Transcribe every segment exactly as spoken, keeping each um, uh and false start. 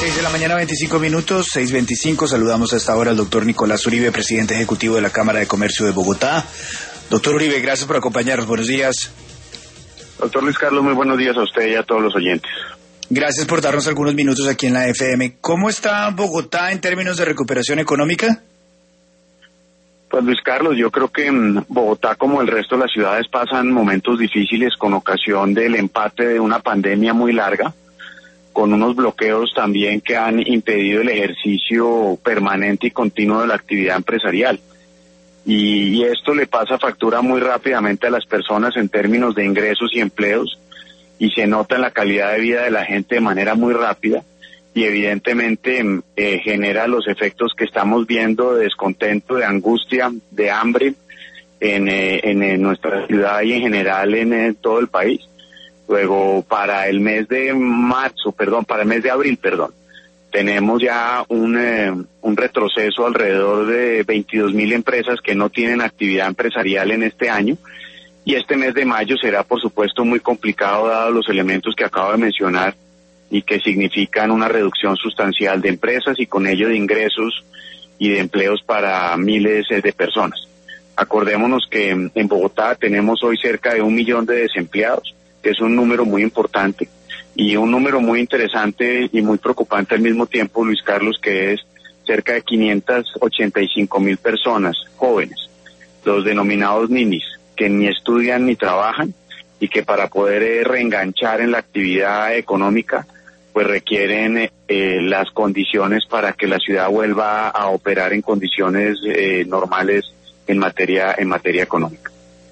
seis de la mañana, veinticinco minutos, seis veinticinco. Saludamos a esta hora al doctor Nicolás Uribe, presidente ejecutivo de la Cámara de Comercio de Bogotá. Doctor Uribe, gracias por acompañarnos. Buenos días. Doctor Luis Carlos, muy buenos días a usted y a todos los oyentes. Gracias por darnos algunos minutos aquí en la F M. ¿Cómo está Bogotá en términos de recuperación económica? Pues Luis Carlos, yo creo que Bogotá, como el resto de las ciudades, pasan momentos difíciles con ocasión del empate de una pandemia muy larga, con unos bloqueos también que han impedido el ejercicio permanente y continuo de la actividad empresarial. Y, y esto le pasa factura muy rápidamente a las personas en términos de ingresos y empleos, y se nota en la calidad de vida de la gente de manera muy rápida, y evidentemente eh, genera los efectos que estamos viendo de descontento, de angustia, de hambre en, eh, en, en nuestra ciudad y en general en, en todo el país. Luego, para el mes de marzo, perdón, para el mes de abril, perdón, tenemos ya un, eh, un retroceso alrededor de veintidós mil empresas que no tienen actividad empresarial en este año, y este mes de mayo será, por supuesto, muy complicado dado los elementos que acabo de mencionar y que significan una reducción sustancial de empresas y con ello de ingresos y de empleos para miles de personas. Acordémonos que en Bogotá tenemos hoy cerca de un millón de desempleados, que es un número muy importante, y un número muy interesante y muy preocupante al mismo tiempo, Luis Carlos, que es cerca de quinientas ochenta y cinco mil personas jóvenes, los denominados ninis, que ni estudian ni trabajan y que para poder eh, reenganchar en la actividad económica, pues requieren eh, las condiciones para que la ciudad vuelva a operar en condiciones eh, normales en materia en materia económica.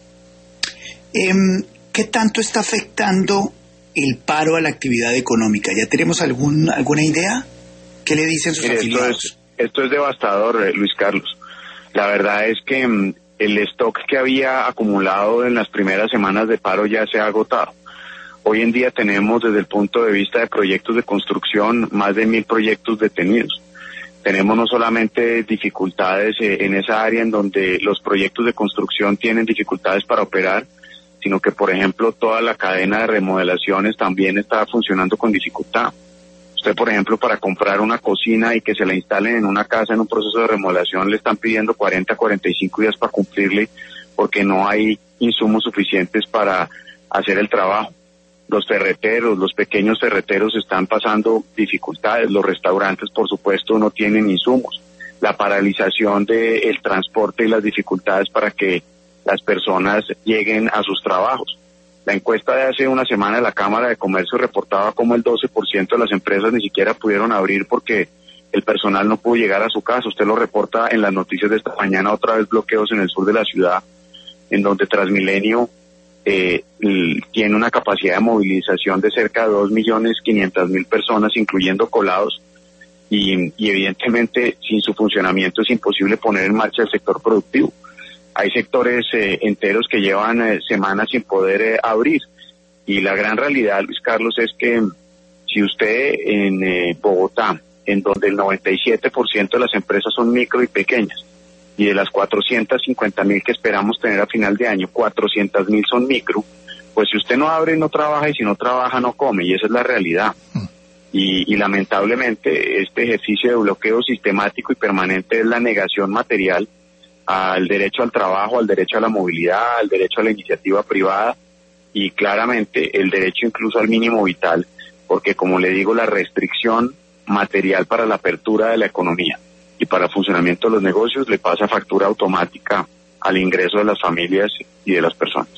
Eh, ¿Qué tanto está afectando el paro a la actividad económica? ¿Ya tenemos algún alguna idea? ¿Qué le dicen sus Mire, afiliados? Esto es, esto es devastador, eh, Luis Carlos. La verdad es que mm, el stock que había acumulado en las primeras semanas de paro ya se ha agotado. Hoy en día tenemos, desde el punto de vista de proyectos de construcción, más de mil proyectos detenidos. Tenemos no solamente dificultades eh, en esa área en donde los proyectos de construcción tienen dificultades para operar, sino que, por ejemplo, toda la cadena de remodelaciones también está funcionando con dificultad. Usted, por ejemplo, para comprar una cocina y que se la instalen en una casa en un proceso de remodelación, le están pidiendo cuarenta, cuarenta y cinco días para cumplirle, porque no hay insumos suficientes para hacer el trabajo. Los ferreteros, los pequeños ferreteros están pasando dificultades, los restaurantes, por supuesto, no tienen insumos. La paralización del transporte y las dificultades para que las personas lleguen a sus trabajos. La encuesta de hace una semana de la Cámara de Comercio reportaba cómo el doce por ciento de las empresas ni siquiera pudieron abrir porque el personal no pudo llegar a su casa. Usted lo reporta en las noticias de esta mañana, otra vez bloqueos en el sur de la ciudad, en donde Transmilenio eh, tiene una capacidad de movilización de cerca de dos millones quinientas mil personas, incluyendo colados, y, y evidentemente sin su funcionamiento es imposible poner en marcha el sector productivo. Hay sectores eh, enteros que llevan eh, semanas sin poder eh, abrir, y la gran realidad, Luis Carlos, es que si usted en eh, Bogotá, en donde el noventa y siete por ciento de las empresas son micro y pequeñas, y de las cuatrocientas cincuenta mil que esperamos tener a final de año, cuatrocientas mil son micro, pues si usted no abre, no trabaja, y si no trabaja, no come, y esa es la realidad. Y, y lamentablemente este ejercicio de bloqueo sistemático y permanente es la negación material al derecho al trabajo, al derecho a la movilidad, al derecho a la iniciativa privada y claramente el derecho incluso al mínimo vital, porque como le digo, la restricción material para la apertura de la economía y para el funcionamiento de los negocios le pasa factura automática al ingreso de las familias y de las personas.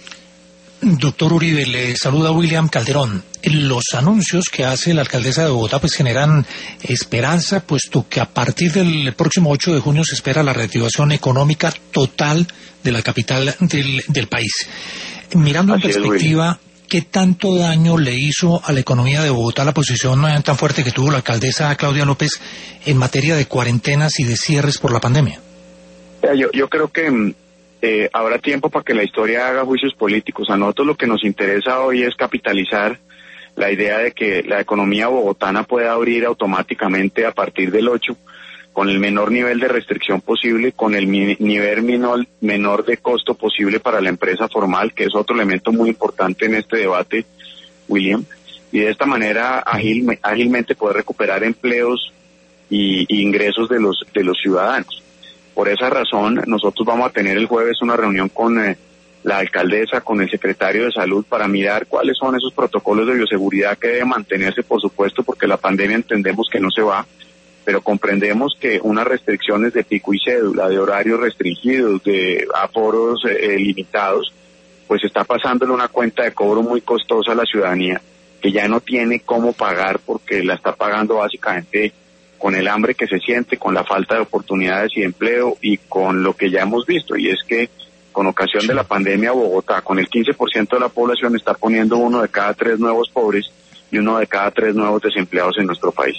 Doctor Uribe, le saluda William Calderón. Los anuncios que hace la alcaldesa de Bogotá pues generan esperanza, puesto que a partir del próximo ocho de junio se espera la reactivación económica total de la capital del, del país. Mirando en perspectiva, ¿qué tanto daño le hizo a la economía de Bogotá la posición tan fuerte que tuvo la alcaldesa Claudia López en materia de cuarentenas y de cierres por la pandemia? Yo, yo creo que Eh, habrá tiempo para que la historia haga juicios políticos. A nosotros lo que nos interesa hoy es capitalizar la idea de que la economía bogotana pueda abrir automáticamente a partir del ocho, con el menor nivel de restricción posible, con el mi- nivel menor, menor de costo posible para la empresa formal, que es otro elemento muy importante en este debate, William, y de esta manera ágil, ágilmente poder recuperar empleos y, y ingresos de los de los ciudadanos. Por esa razón, nosotros vamos a tener el jueves una reunión con eh, la alcaldesa, con el secretario de Salud, para mirar cuáles son esos protocolos de bioseguridad que deben mantenerse, por supuesto, porque la pandemia entendemos que no se va, pero comprendemos que unas restricciones de pico y cédula, de horarios restringidos, de aforos eh, limitados, pues está pasándole una cuenta de cobro muy costosa a la ciudadanía, que ya no tiene cómo pagar porque la está pagando básicamente con el hambre que se siente, con la falta de oportunidades y de empleo y con lo que ya hemos visto, y es que con ocasión de la pandemia Bogotá, con el quince por ciento de la población, está poniendo uno de cada tres nuevos pobres y uno de cada tres nuevos desempleados en nuestro país.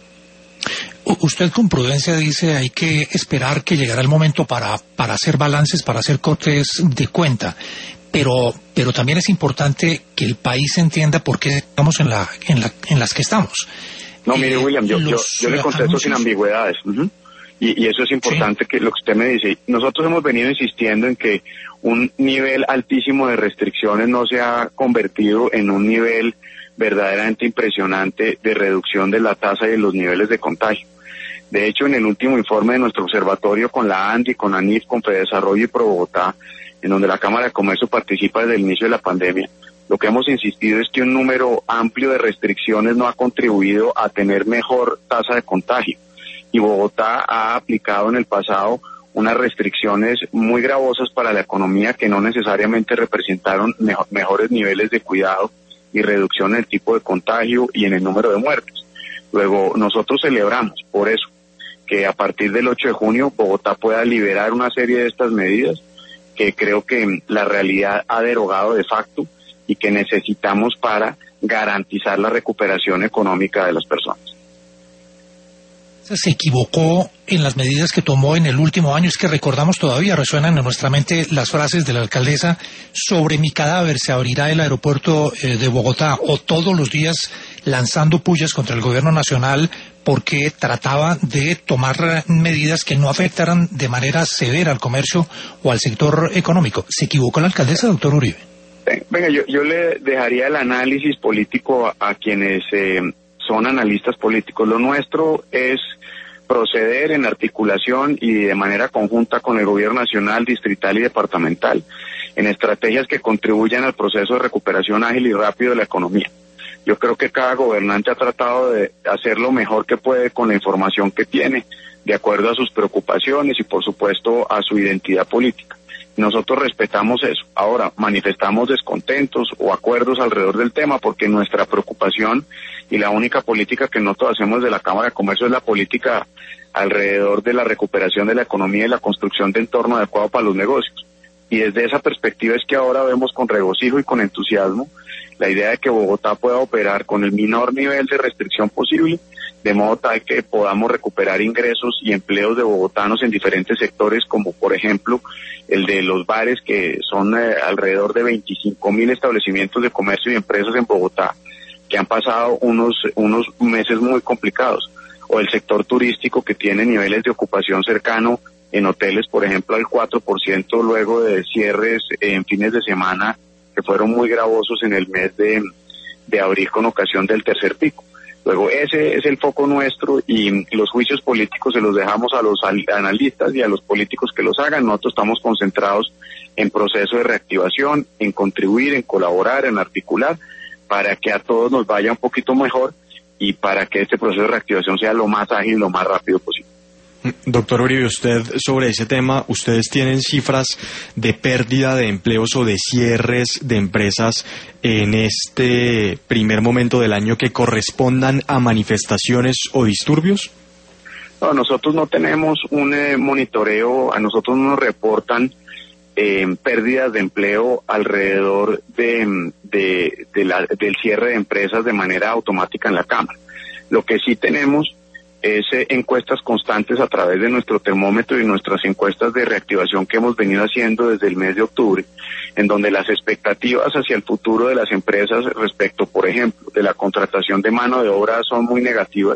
Usted con prudencia dice hay que esperar que llegará el momento para, para hacer balances, para hacer cortes de cuenta, pero, pero también es importante que el país entienda por qué estamos en, la, en, la, en las que estamos. No, mire, William, yo, yo, yo le contesto anuncios... sin ambigüedades. Uh-huh. Y, y eso es importante, sí, que lo que usted me dice. Nosotros hemos venido insistiendo en que un nivel altísimo de restricciones no se ha convertido en un nivel verdaderamente impresionante de reducción de la tasa y de los niveles de contagio. De hecho, en el último informe de nuestro observatorio con la ANDI, con ANIF, con Fedesarrollo y Pro Bogotá, en donde la Cámara de Comercio participa desde el inicio de la pandemia, lo que hemos insistido es que un número amplio de restricciones no ha contribuido a tener mejor tasa de contagio. Y Bogotá ha aplicado en el pasado unas restricciones muy gravosas para la economía que no necesariamente representaron mejor, mejores niveles de cuidado y reducción en el tipo de contagio y en el número de muertes. Luego, nosotros celebramos por eso que a partir del ocho de junio Bogotá pueda liberar una serie de estas medidas que creo que la realidad ha derogado de facto y que necesitamos para garantizar la recuperación económica de las personas. Se equivocó en las medidas que tomó en el último año. Es que recordamos todavía, resuenan en nuestra mente las frases de la alcaldesa: sobre mi cadáver se abrirá el aeropuerto eh, de Bogotá, o todos los días lanzando pullas contra el gobierno nacional porque trataba de tomar medidas que no afectaran de manera severa al comercio o al sector económico. ¿Se equivocó la alcaldesa, doctor Uribe? Venga, yo, yo le dejaría el análisis político a, a quienes eh, son analistas políticos. Lo nuestro es proceder en articulación y de manera conjunta con el gobierno nacional, distrital y departamental en estrategias que contribuyan al proceso de recuperación ágil y rápido de la economía. Yo creo que cada gobernante ha tratado de hacer lo mejor que puede con la información que tiene, de acuerdo a sus preocupaciones y por supuesto a su identidad política. Nosotros respetamos eso. Ahora, manifestamos descontentos o acuerdos alrededor del tema porque nuestra preocupación y la única política que nosotros hacemos de la Cámara de Comercio es la política alrededor de la recuperación de la economía y la construcción de entorno adecuado para los negocios. Y desde esa perspectiva es que ahora vemos con regocijo y con entusiasmo la idea de que Bogotá pueda operar con el menor nivel de restricción posible, de modo tal que podamos recuperar ingresos y empleos de bogotanos en diferentes sectores, como por ejemplo el de los bares, que son eh, alrededor de veinticinco mil establecimientos de comercio y empresas en Bogotá, que han pasado unos, unos meses muy complicados, o el sector turístico, que tiene niveles de ocupación cercano en hoteles, por ejemplo, al cuatro por ciento luego de cierres en fines de semana que fueron muy gravosos en el mes de, de abril con ocasión del tercer pico. Luego, ese es el foco nuestro y los juicios políticos se los dejamos a los analistas y a los políticos que los hagan. Nosotros estamos concentrados en proceso de reactivación, en contribuir, en colaborar, en articular, para que a todos nos vaya un poquito mejor y para que este proceso de reactivación sea lo más ágil y lo más rápido posible. Doctor Uribe, usted sobre ese tema, ¿ustedes tienen cifras de pérdida de empleos o de cierres de empresas en este primer momento del año que correspondan a manifestaciones o disturbios? No, nosotros no tenemos un eh, monitoreo, a nosotros no nos reportan eh, pérdidas de empleo alrededor de, de, de la, del cierre de empresas de manera automática en la Cámara. Lo que sí tenemos es eh, encuestas constantes a través de nuestro termómetro y nuestras encuestas de reactivación que hemos venido haciendo desde el mes de octubre, en donde las expectativas hacia el futuro de las empresas respecto, por ejemplo, de la contratación de mano de obra son muy negativas,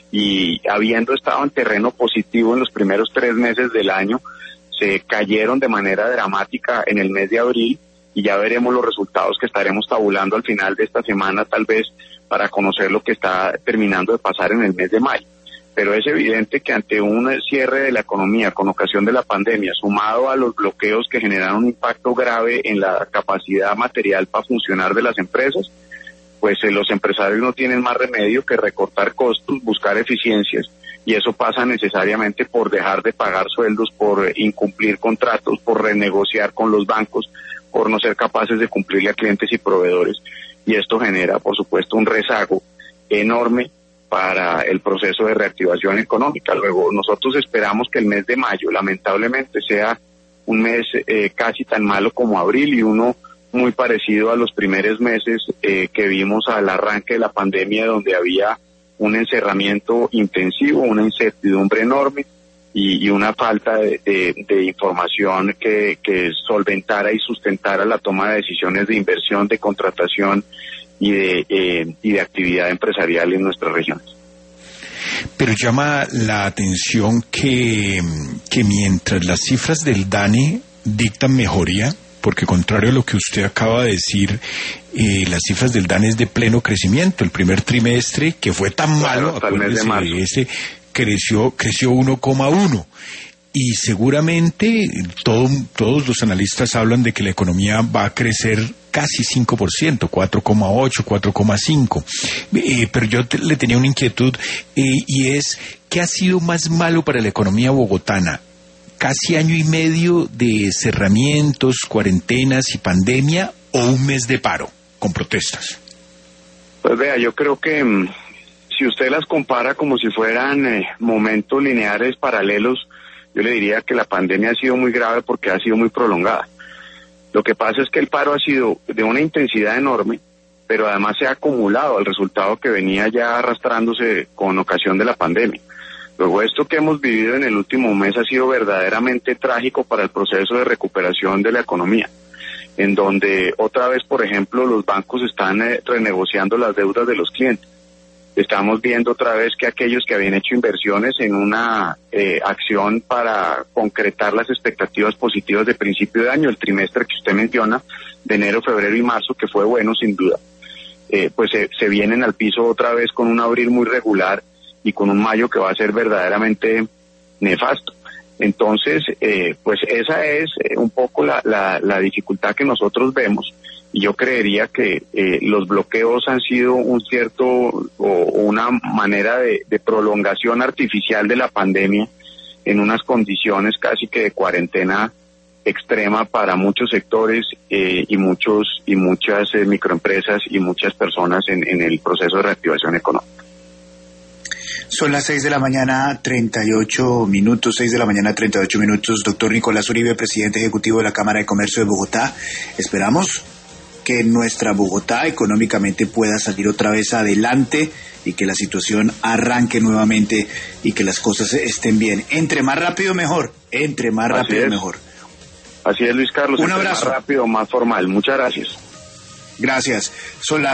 y habiendo estado en terreno positivo en los primeros tres meses del año, se cayeron de manera dramática en el mes de abril y ya veremos los resultados que estaremos tabulando al final de esta semana, tal vez, para conocer lo que está terminando de pasar en el mes de mayo. Pero es evidente que ante un cierre de la economía con ocasión de la pandemia, sumado a los bloqueos que generaron un impacto grave en la capacidad material para funcionar de las empresas, pues eh, los empresarios no tienen más remedio que recortar costos, buscar eficiencias, y eso pasa necesariamente por dejar de pagar sueldos, por eh, incumplir contratos, por renegociar con los bancos, por no ser capaces de cumplirle a clientes y proveedores, y esto genera, por supuesto, un rezago enorme para el proceso de reactivación económica. Luego, nosotros esperamos que el mes de mayo, lamentablemente, sea un mes eh, casi tan malo como abril, y uno muy parecido a los primeros meses eh, que vimos al arranque de la pandemia, donde había un encerramiento intensivo, una incertidumbre enorme y, y una falta de, de, de información que, que solventara y sustentara la toma de decisiones de inversión, de contratación y de, eh, y de actividad empresarial en nuestras regiones. Pero llama la atención que, que mientras las cifras del DANE dictan mejoría, porque contrario a lo que usted acaba de decir, eh, las cifras del DANE es de pleno crecimiento. El primer trimestre, que fue tan malo, hasta el mes de marzo, ese creció, creció uno coma uno. Y seguramente todo, todos los analistas hablan de que la economía va a crecer casi cinco por ciento, cuatro coma ocho, cuatro coma cinco. Eh, pero yo te, le tenía una inquietud, eh, y es, ¿qué ha sido más malo para la economía bogotana? ¿Casi año y medio de cerramientos, cuarentenas y pandemia, o un mes de paro con protestas? Pues vea, yo creo que mmm, si usted las compara como si fueran eh, momentos lineares paralelos, yo le diría que la pandemia ha sido muy grave porque ha sido muy prolongada. Lo que pasa es que el paro ha sido de una intensidad enorme, pero además se ha acumulado al resultado que venía ya arrastrándose con ocasión de la pandemia. Luego, esto que hemos vivido en el último mes ha sido verdaderamente trágico para el proceso de recuperación de la economía, en donde otra vez, por ejemplo, los bancos están eh, renegociando las deudas de los clientes. Estamos viendo otra vez que aquellos que habían hecho inversiones en una eh, acción para concretar las expectativas positivas de principio de año, el trimestre que usted menciona, de enero, febrero y marzo, que fue bueno sin duda, eh, pues eh, se vienen al piso otra vez con un abril muy regular y con un mayo que va a ser verdaderamente nefasto. Entonces, eh, pues esa es eh, un poco la, la, la dificultad que nosotros vemos, y yo creería que eh, los bloqueos han sido un cierto o una manera de, de prolongación artificial de la pandemia en unas condiciones casi que de cuarentena extrema para muchos sectores eh, y muchos y muchas eh, microempresas y muchas personas en, en el proceso de reactivación económica. Son las seis de la mañana, treinta y ocho minutos, seis de la mañana, treinta y ocho minutos. Doctor Nicolás Uribe, presidente ejecutivo de la Cámara de Comercio de Bogotá. Esperamos que nuestra Bogotá económicamente pueda salir otra vez adelante y que la situación arranque nuevamente y que las cosas estén bien. Entre más rápido mejor, entre más Así rápido es. mejor. Así es, Luis Carlos. Un abrazo. Más rápido, más formal. Muchas gracias. Gracias. Son las